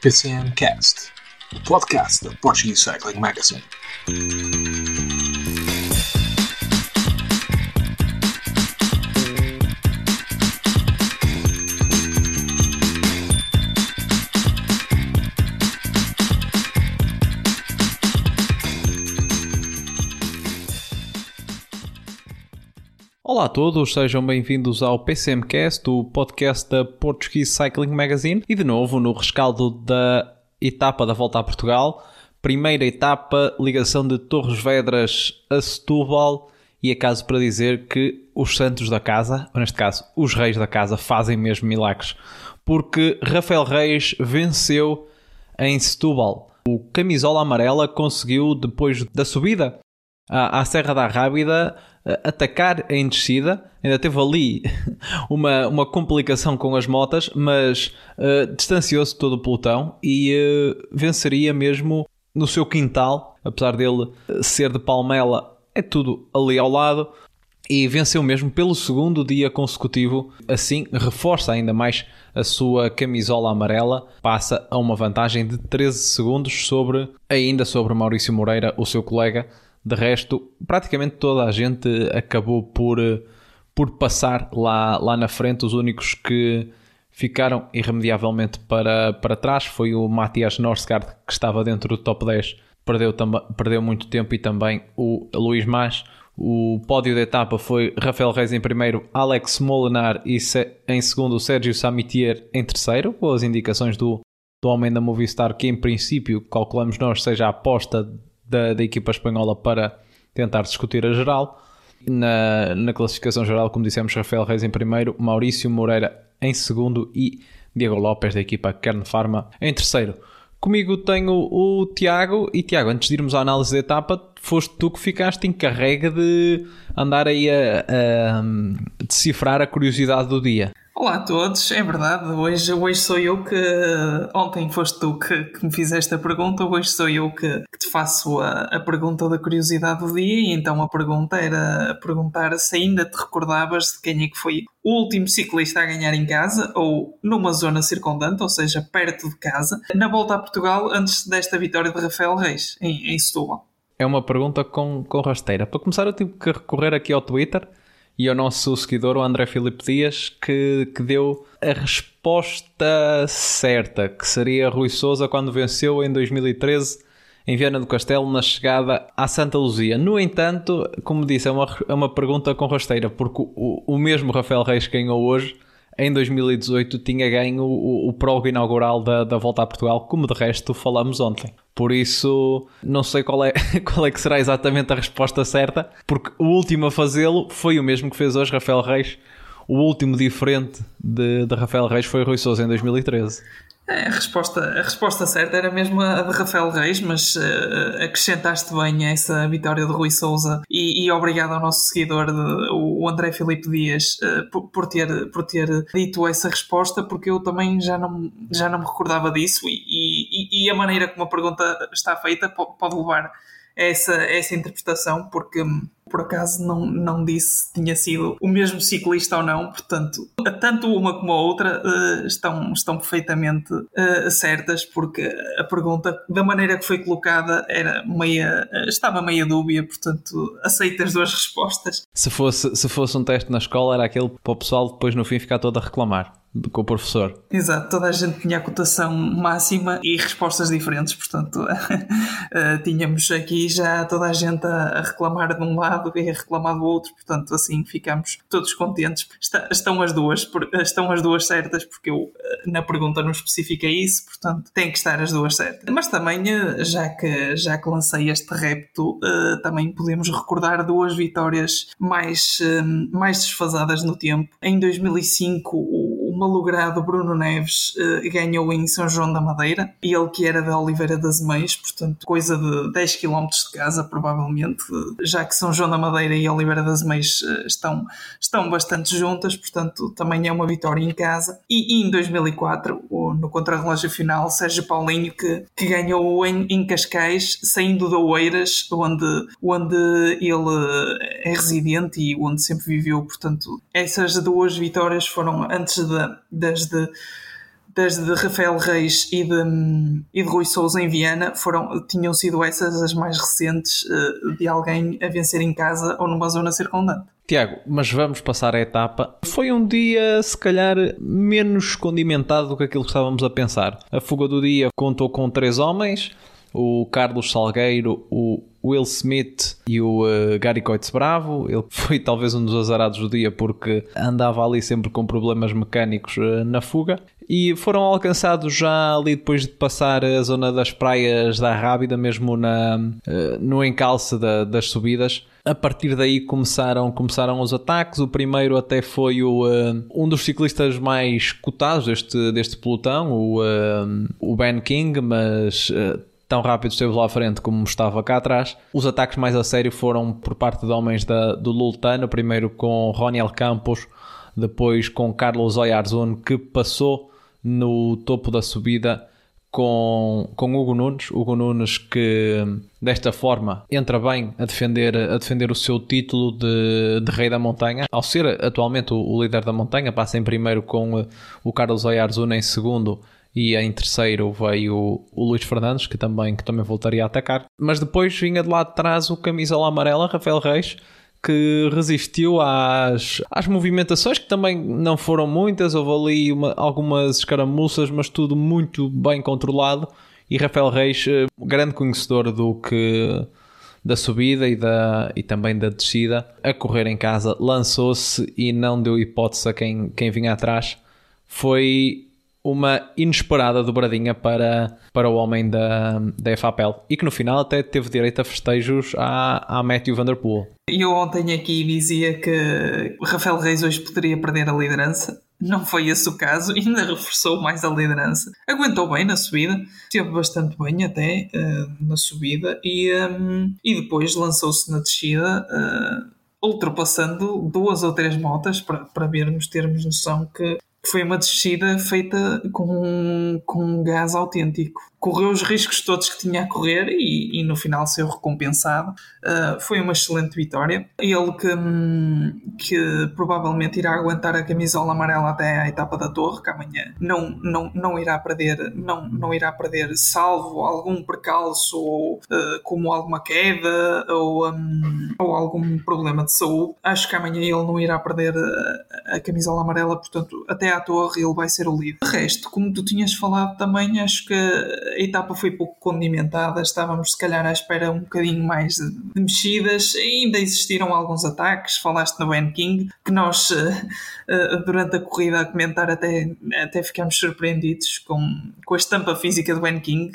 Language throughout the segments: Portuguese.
PCM Cast, o podcast da Portuguese Cycling Magazine. Olá a todos, sejam bem-vindos ao PCM Cast, o podcast da Portuguese Cycling Magazine, e de novo no rescaldo da etapa da Volta a Portugal, primeira etapa, ligação de Torres Vedras a Setúbal, e é caso para dizer que os santos da casa, ou neste caso os reis da casa, fazem mesmo milagres, porque Rafael Reis venceu em Setúbal. O camisola amarela conseguiu, depois da subida à Serra da Rábida, atacar em descida. Ainda teve ali uma complicação com as motas, mas distanciou-se todo o pelotão e venceria mesmo no seu quintal, apesar dele ser de Palmela, é tudo ali ao lado, e venceu mesmo pelo segundo dia consecutivo. Assim reforça ainda mais a sua camisola amarela, passa a uma vantagem de 13 segundos sobre Maurício Moreira, o seu colega. De resto, praticamente toda a gente acabou por passar lá na frente. Os únicos que ficaram irremediavelmente para trás foi o Matthias Norsgaard, que estava dentro do top 10, perdeu muito tempo, e também o Luís Mas. O pódio da etapa foi Rafael Reis em primeiro, Alex Molenaar e em segundo o Sérgio Samitier em terceiro, com as indicações do homem da Movistar, que em princípio calculamos nós seja a aposta da equipa espanhola para tentar discutir a geral. Na classificação geral, como dissemos, Rafael Reis em primeiro, Maurício Moreira em segundo e Diego Lopes da equipa Kern Pharma em terceiro. Comigo tenho o Tiago. E Tiago, antes de irmos à análise da etapa, foste tu que ficaste encarregue de andar aí a decifrar a curiosidade do dia. Olá a todos, é verdade, hoje sou eu que... Ontem foste tu que me fizeste a pergunta, hoje sou eu que te faço a pergunta da curiosidade do dia, e então a pergunta era perguntar se ainda te recordavas de quem é que foi o último ciclista a ganhar em casa, ou numa zona circundante, ou seja, perto de casa, na Volta a Portugal, antes desta vitória de Rafael Reis, em Setúbal. É uma pergunta com rasteira. Para começar, eu tive que recorrer aqui ao Twitter e ao nosso seguidor, o André Filipe Dias, que deu a resposta certa, que seria Rui Sousa quando venceu em 2013 em Viana do Castelo na chegada à Santa Luzia. No entanto, como disse, é uma pergunta com rasteira, porque o mesmo Rafael Reis que ganhou hoje, em 2018, tinha ganho o prólogo inaugural da Volta a Portugal, como de resto falamos ontem. Por isso, não sei qual é que será exatamente a resposta certa, porque o último a fazê-lo foi o mesmo que fez hoje Rafael Reis. O último diferente de Rafael Reis foi Rui Sousa em 2013. A resposta certa era mesmo a de Rafael Reis, mas acrescentaste bem essa vitória de Rui Sousa, e obrigado ao nosso seguidor, o André Filipe Dias, por ter dito essa resposta, porque eu também já não me recordava disso, e a maneira como a pergunta está feita pode levar a essa interpretação, porque por acaso não disse se tinha sido o mesmo ciclista ou não. Portanto, tanto uma como a outra estão perfeitamente certas, porque a pergunta, da maneira que foi colocada, estava meia dúbia. Portanto, aceito as duas respostas. Se fosse um teste na escola, era aquele para o pessoal depois no fim ficar todo a reclamar com o professor. Exato, toda a gente tinha a cotação máxima e respostas diferentes, portanto tínhamos aqui já toda a gente a reclamar de um lado e a reclamar do outro, portanto assim ficamos todos contentes. Estão as duas certas, porque eu na pergunta não especifiquei isso, portanto tem que estar as duas certas. Mas também, já que lancei este repto, também podemos recordar duas vitórias mais desfasadas no tempo. Em 2005, o malogrado Bruno Neves ganhou em São João da Madeira, e ele que era de Oliveira das Meias, portanto coisa de 10 km de casa provavelmente, já que São João da Madeira e Oliveira das Meias estão bastante juntas, portanto também é uma vitória em casa. E em 2004, no contrarrelógio final, Sérgio Paulinho que ganhou em Cascais, saindo de Oeiras, onde ele é residente e onde sempre viveu. Portanto, essas duas vitórias foram antes desde Rafael Reis e de Rui Sousa em Viana, tinham sido essas as mais recentes de alguém a vencer em casa ou numa zona circundante. Tiago, mas vamos passar a etapa. Foi um dia, se calhar, menos condimentado do que aquilo que estávamos a pensar. A fuga do dia contou com 3 homens, o Carlos Salgueiro, o Will Smith e o Gary Coites Bravo. Ele foi talvez um dos azarados do dia porque andava ali sempre com problemas mecânicos na fuga. E foram alcançados já ali depois de passar a zona das praias da Rábida, mesmo no encalce das subidas. A partir daí começaram os ataques. O primeiro até foi um dos ciclistas mais cotados deste pelotão, o Ben King, mas tão rápido esteve lá à frente como estava cá atrás. Os ataques mais a sério foram por parte de homens do Lultano, primeiro com Roniel Campos, depois com Carlos Oyarzún, que passou no topo da subida com Hugo Nunes, que desta forma entra bem a defender o seu título de rei da montanha, ao ser atualmente o líder da montanha. Passa em primeiro com o Carlos Oyarzún, em segundo, e em terceiro veio o Luís Fernandes, que também voltaria a atacar. Mas depois vinha de lá de trás o camisola amarela, Rafael Reis, que resistiu às movimentações, que também não foram muitas. Houve ali algumas escaramuças, mas tudo muito bem controlado. E Rafael Reis, grande conhecedor da subida e também da descida, a correr em casa, lançou-se e não deu hipótese a quem vinha atrás. Foi uma inesperada dobradinha para o homem da FAPEL, e que no final até teve direito a festejos a Matthew Van Der Poel. Eu ontem aqui dizia que Rafael Reis hoje poderia perder a liderança. Não foi esse o caso, ainda reforçou mais a liderança. Aguentou bem na subida, esteve bastante bem até na subida, e depois lançou-se na descida, ultrapassando 2 ou 3 motas para termos noção que foi uma descida feita com um gás autêntico. Correu os riscos todos que tinha a correr e no final saiu recompensado. Foi uma excelente vitória. Ele que provavelmente irá aguentar a camisola amarela até à etapa da Torre, que amanhã não irá perder, salvo algum percalço ou como alguma queda ou algum problema de saúde. Acho que amanhã ele não irá perder a camisola amarela, portanto até à Torre ele vai ser o líder. De resto, como tu tinhas falado também, acho que a etapa foi pouco condimentada. Estávamos se calhar à espera um bocadinho mais de mexidas. Ainda existiram alguns ataques. Falaste no Ben King, que nós durante a corrida a comentar até ficámos surpreendidos com a estampa física do Ben King.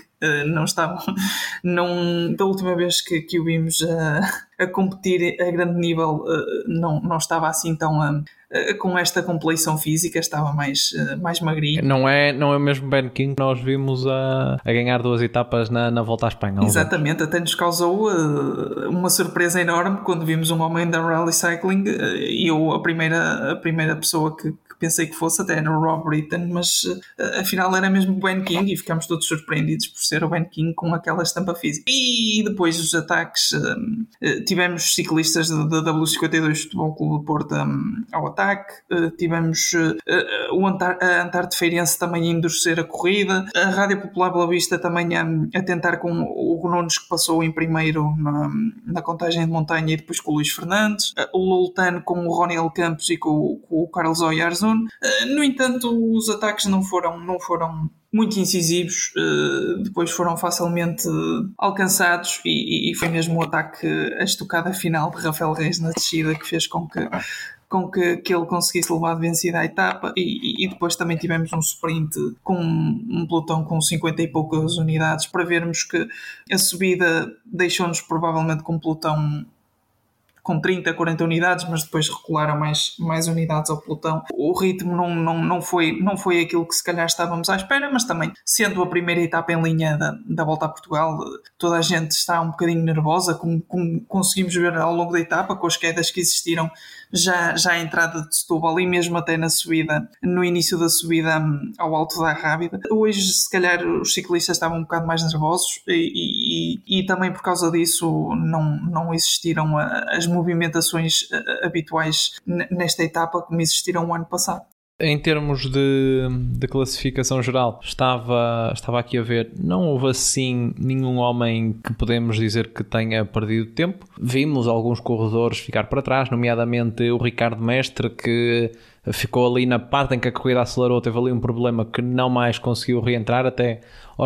Da última vez que o vimos a competir a grande nível, não estava assim tão com esta compleição física, estava mais magrinho. Não é mesmo Ben King que nós vimos a ganhar 2 etapas na Volta à Espanha. Exatamente, até nos causou uma surpresa enorme quando vimos um homem da Rally Cycling, e eu a primeira pessoa que pensei que fosse até era o Rob Britton, mas afinal era mesmo o Ben King, e ficámos todos surpreendidos por ser o Ben King com aquela estampa física. E depois dos ataques, tivemos ciclistas da W52 Futebol Clube do Porto ao ataque, tivemos a Antarte Feirense também a endurecer a corrida, a Rádio Popular Boa Vista também a tentar com o Hugo Nunes, que passou em primeiro na contagem de montanha, e depois com o Luís Fernandes, o Lultano com o Roniel Campos e com o Carlos Oyarzún. No entanto, os ataques não foram muito incisivos, depois foram facilmente alcançados, e foi mesmo o ataque, a estocada final de Rafael Reis na descida, que fez com que ele conseguisse levar de vencida a etapa, e depois também tivemos um sprint com um pelotão com 50 e poucas unidades, para vermos que a subida deixou-nos provavelmente com um pelotão com 30, 40 unidades, mas depois recularam mais unidades ao pelotão. O ritmo não foi aquilo que se calhar estávamos à espera, mas também, sendo a primeira etapa em linha da Volta a Portugal, toda a gente está um bocadinho nervosa, como conseguimos ver ao longo da etapa, com as quedas que existiram já à entrada de Setúbal, e mesmo até no início da subida ao Alto da Rábida. Hoje, se calhar, os ciclistas estavam um bocado mais nervosos, e também por causa disso não existiram as movimentações habituais nesta etapa como existiram o ano passado. Em termos de classificação geral, estava aqui a ver, não houve assim nenhum homem que podemos dizer que tenha perdido tempo. Vimos alguns corredores ficar para trás, nomeadamente o Ricardo Mestre, que ficou ali na parte em que a corrida acelerou, teve ali um problema que não mais conseguiu reentrar, até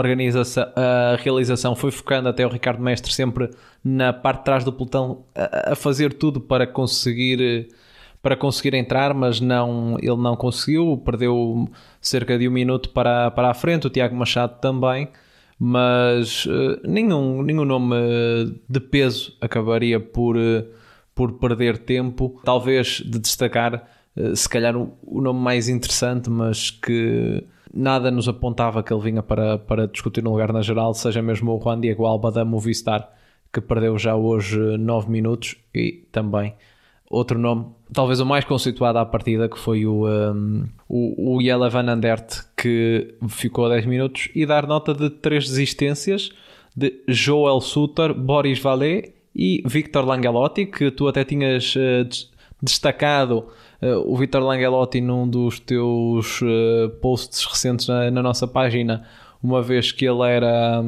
a realização foi focando até o Ricardo Mestre sempre na parte de trás do pelotão a fazer tudo para conseguir entrar, mas ele não conseguiu, perdeu cerca de 1 minuto para a frente, o Tiago Machado também, mas nenhum nome de peso acabaria por perder tempo. Talvez de destacar, se calhar o nome mais interessante, mas que nada nos apontava que ele vinha para discutir no lugar na geral, seja mesmo o Juan Diego Alba da Movistar, que perdeu já hoje 9 minutos, e também outro nome, talvez o mais conceituado à partida, que foi o Jelle Van Aert, que ficou a 10 minutos, e dar nota de 3 desistências de Joel Suter, Boris Vallet e Victor Langelotti, que tu até tinhas destacado o Victor Langelotti num dos teus posts recentes na nossa página, uma vez que ele era...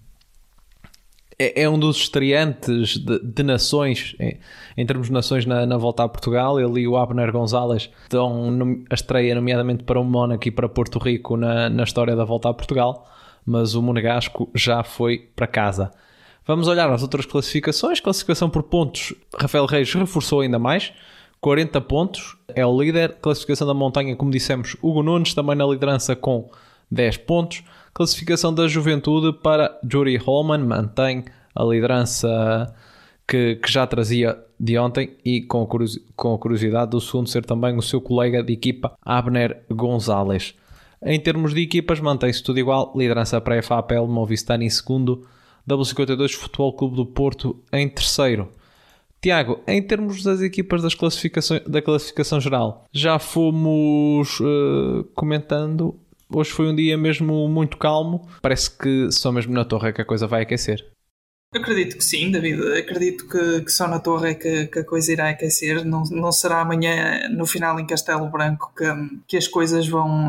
É um dos estreantes de nações, em termos de nações na volta a Portugal. Ele e o Abner Gonzalez dão a estreia, nomeadamente para o Mónaco e para Porto Rico, na história da volta a Portugal, mas o monegasco já foi para casa. Vamos olhar às outras classificações. Classificação por pontos, Rafael Reis reforçou ainda mais, 40 pontos, é o líder. Classificação da montanha, como dissemos, Hugo Nunes também na liderança com 10 pontos. Classificação da juventude para Juri Holman, mantém a liderança que já trazia de ontem, e com a curiosidade do segundo ser também o seu colega de equipa Abner Gonzalez. Em termos de equipas, mantém-se tudo igual, liderança para a FAPL, Movistar em segundo, W52 Futebol Clube do Porto em terceiro. Tiago, em termos das equipas da classificação geral, já fomos comentando. Hoje foi um dia mesmo muito calmo. Parece que só mesmo na Torre é que a coisa vai aquecer. Acredito que sim, David. Acredito que só na Torre é que a coisa irá aquecer. Não será amanhã, no final, em Castelo Branco, que as coisas vão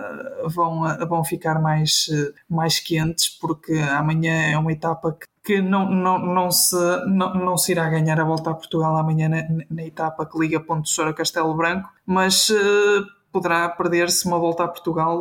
ficar mais quentes, porque amanhã é uma etapa que não se irá ganhar a volta a Portugal amanhã na etapa que liga Ponte Soura a Castelo Branco, mas poderá perder-se uma volta a Portugal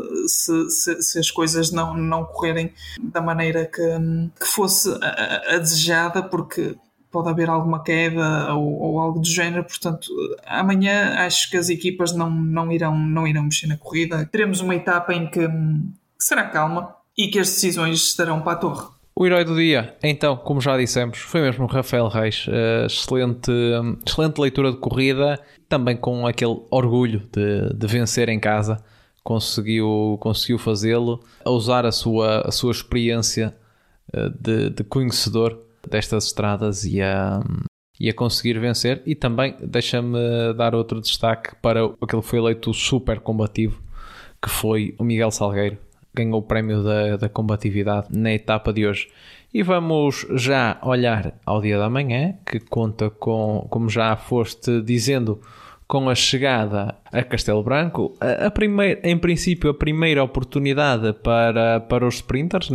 se as coisas não correrem da maneira que fosse a desejada, porque pode haver alguma queda ou algo do género. Portanto, amanhã acho que as equipas não irão mexer na corrida. Teremos uma etapa em que será calma e que as decisões estarão para a Torre. O herói do dia, então, como já dissemos, foi mesmo o Rafael Reis. Excelente leitura de corrida, também com aquele orgulho de vencer em casa. Conseguiu fazê-lo, a usar a sua experiência de conhecedor destas estradas e a conseguir vencer. E também deixa-me dar outro destaque para aquele que foi eleito super combativo, que foi o Miguel Salgueiro. Ganhou o prémio da combatividade na etapa de hoje. E vamos já olhar ao dia da manhã, que conta com, como já foste dizendo, com a chegada a Castelo Branco. Em princípio, a primeira oportunidade para os sprinters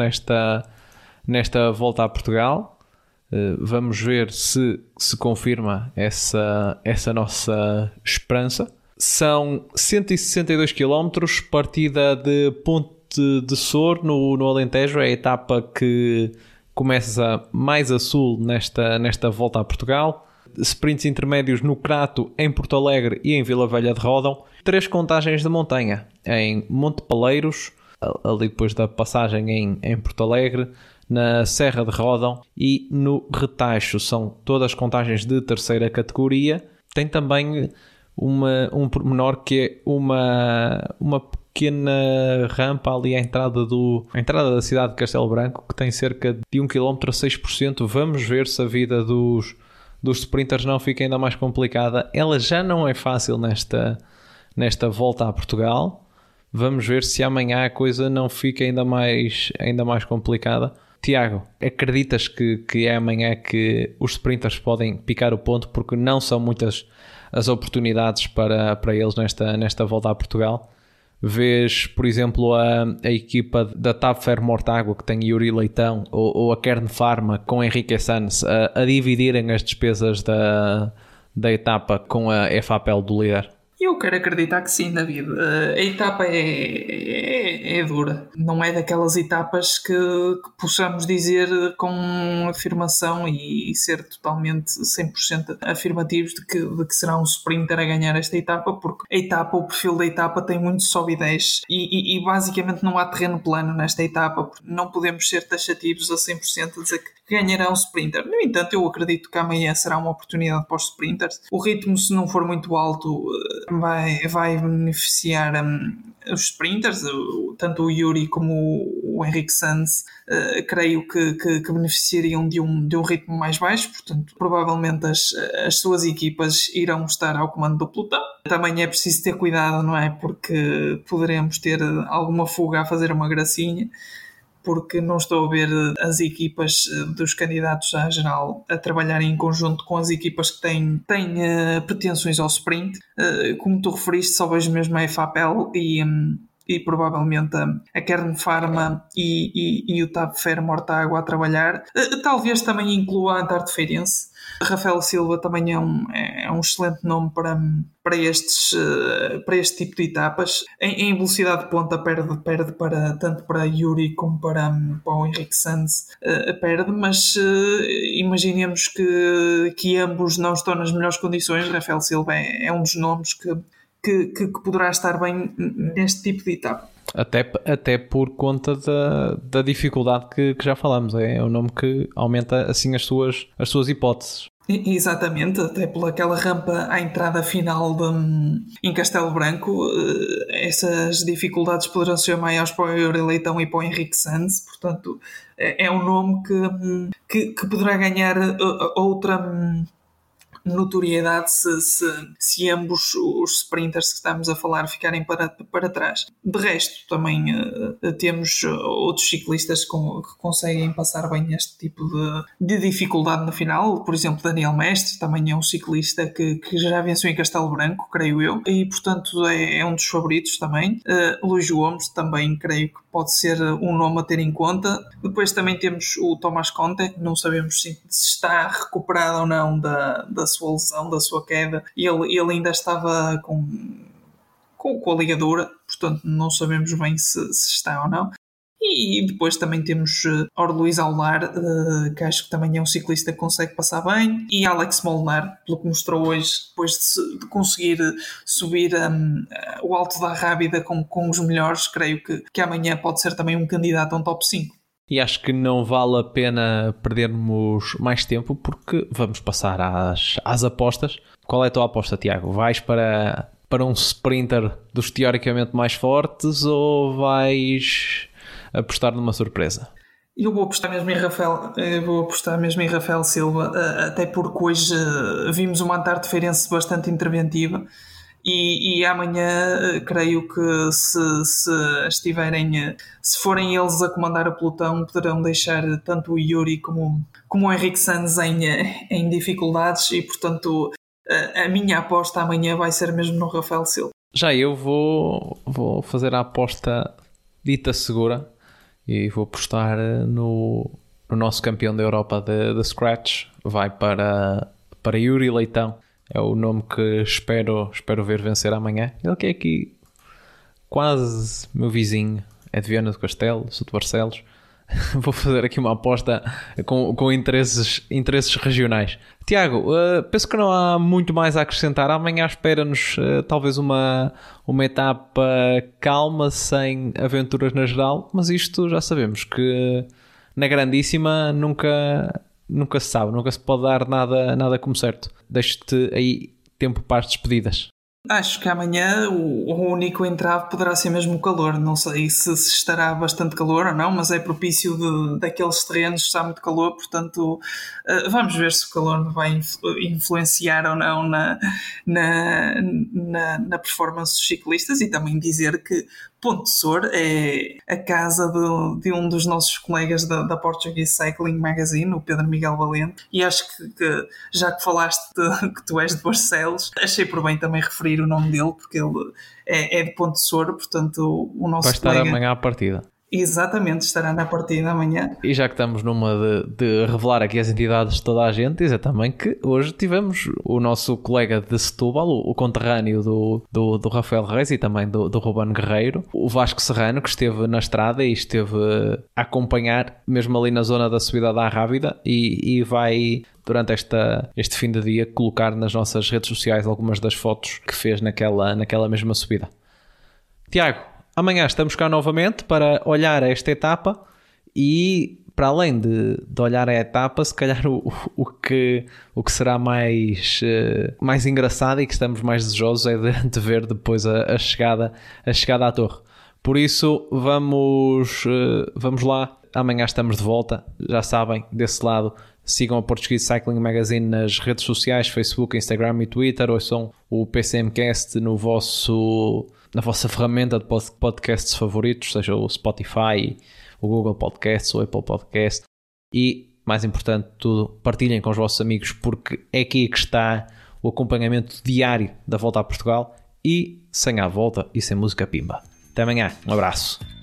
nesta volta a Portugal. Vamos ver se confirma essa nossa esperança. São 162 km, partida de Ponte de Sor no Alentejo. É a etapa que começa mais a sul nesta volta a Portugal. Sprints intermédios no Crato, em Porto Alegre e em Vila Velha de Ródão. 3 contagens de montanha em Monte Paleiros, ali depois da passagem em Porto Alegre, na Serra de Ródão e no Retacho. São todas contagens de terceira categoria. Tem também um pormenor que é uma pequena rampa ali à entrada da cidade de Castelo Branco, que tem cerca de 1 km a 6%. Vamos ver se a vida dos sprinters não fica ainda mais complicada. Ela já não é fácil nesta volta a Portugal. Vamos ver se amanhã a coisa não fica ainda mais complicada. Tiago, acreditas que é amanhã que os sprinters podem picar o ponto, porque não são muitas as oportunidades para eles nesta volta a Portugal? Vês, por exemplo, a equipa da TAP Ferro-Mortágua, que tem Yuri Leitão, ou a Kern Pharma com Henrique Sanz a dividirem as despesas da etapa com a FAPEL do líder? Eu quero acreditar que sim, David. A etapa é dura. Não é daquelas etapas que possamos dizer com afirmação e ser totalmente 100% afirmativos de que será um sprinter a ganhar esta etapa, porque a etapa, o perfil da etapa tem muito sobe e desce e basicamente não há terreno plano nesta etapa, porque não podemos ser taxativos a 100% a dizer que ganhará um sprinter. No entanto, eu acredito que amanhã será uma oportunidade para os sprinters. O ritmo, se não for muito alto, vai beneficiar os sprinters, tanto o Yuri como o Henrique Sanz, creio que beneficiariam de um ritmo mais baixo, portanto, provavelmente as suas equipas irão estar ao comando do pelotão. Também é preciso ter cuidado, não é? Porque poderemos ter alguma fuga a fazer uma gracinha, porque não estou a ver as equipas dos candidatos à geral a trabalharem em conjunto com as equipas que têm pretensões ao sprint. Como tu referiste, só vejo mesmo a FAPEL e provavelmente a Kern Pharma e o TAP Ferro-Mortágua a trabalhar. Talvez também inclua a Antarte Feirense. Rafael Silva também é um excelente nome para este tipo de etapas. Em velocidade de ponta perde tanto para Yuri como para o Henrique Sanz, perde, mas imaginemos que ambos não estão nas melhores condições. Rafael Silva é um dos nomes que poderá estar bem neste tipo de etapa. Até por conta da dificuldade que já falamos. É um nome que aumenta assim as suas hipóteses. Exatamente, até pelaquela rampa à entrada final em Castelo Branco. Essas dificuldades poderão ser maiores para o Yuri Leitão e para o Henrique Sanz. Portanto, é um nome que poderá ganhar outra notoriedade se ambos os sprinters que estamos a falar ficarem para trás. De resto, também temos outros ciclistas que conseguem passar bem este tipo de dificuldade no final. Por exemplo, Daniel Mestre também é um ciclista que já venceu em Castelo Branco, creio eu, e portanto é um dos favoritos também. Luís Gomes também creio que pode ser um nome a ter em conta. Depois também temos o Tomás Conte, não sabemos se está recuperado ou não da sua lesão, da sua queda. Ele ainda estava com a ligadura, portanto não sabemos bem se está ou não. E depois também temos Luís Aular, que acho que também é um ciclista que consegue passar bem, e Alex Molnar, pelo que mostrou hoje, depois de conseguir subir o Alto da Rábida com os melhores. Creio que amanhã pode ser também um candidato a um top 5. E acho que não vale a pena perdermos mais tempo, porque vamos passar às apostas. Qual é a tua aposta, Tiago? Vais para um sprinter dos teoricamente mais fortes ou vais apostar numa surpresa? Eu vou apostar mesmo em Rafael Silva, até porque hoje vimos uma Antarte Feirense bastante interventiva. E amanhã creio que se forem eles a comandar a pelotão, poderão deixar tanto o Yuri como o Henrique Sanz em dificuldades, e portanto a minha aposta amanhã vai ser mesmo no Rafael Silva. Já eu vou fazer a aposta dita segura e vou apostar no nosso campeão da Europa da Scratch. Vai para Yuri Leitão. É o nome que espero ver vencer amanhã. Ele que é aqui quase meu vizinho. É de Viana do Castelo, sou de Barcelos. Vou fazer aqui uma aposta com interesses regionais. Tiago, penso que não há muito mais a acrescentar. Amanhã espera-nos talvez uma etapa calma, sem aventuras na geral. Mas isto já sabemos que na grandíssima nunca se sabe, nunca se pode dar nada como certo. Deixo-te aí tempo para as despedidas. Acho que amanhã o único entrave poderá ser mesmo o calor. Não sei se estará bastante calor ou não, mas é propício daqueles terrenos estar muito calor, portanto vamos ver se o calor vai influenciar ou não na performance dos ciclistas. E também dizer que Ponte Sor é a casa de um dos nossos colegas da Portuguese Cycling Magazine, o Pedro Miguel Valente, e acho que já que falaste que tu és de Barcelos, achei por bem também referir o nome dele, porque ele é de Ponte Sor, portanto o nosso vai estar colega... amanhã à partida. Exatamente, estará na partida amanhã. E já que estamos numa de revelar aqui as entidades de toda a gente, dizer também que hoje tivemos o nosso colega de Setúbal, o conterrâneo do Rafael Reis e também do Ruben Guerreiro, o Vasco Serrano, que esteve na estrada e esteve a acompanhar mesmo ali na zona da subida da Arrábida e vai, durante este fim de dia, colocar nas nossas redes sociais algumas das fotos que fez naquela mesma subida. Tiago, amanhã estamos cá novamente para olhar esta etapa e, para além de olhar a etapa, se calhar o que será mais engraçado e que estamos mais desejosos é de ver depois a chegada à torre. Por isso, vamos lá. Amanhã estamos de volta. Já sabem, desse lado, sigam a Portuguese Cycling Magazine nas redes sociais, Facebook, Instagram e Twitter. Ouçam o PCMcast na vossa ferramenta de podcasts favoritos, seja o Spotify, o Google Podcasts, o Apple Podcast. E, mais importante de tudo, partilhem com os vossos amigos, porque é aqui que está o acompanhamento diário da Volta a Portugal e sem a volta e sem música pimba. Até amanhã, um abraço.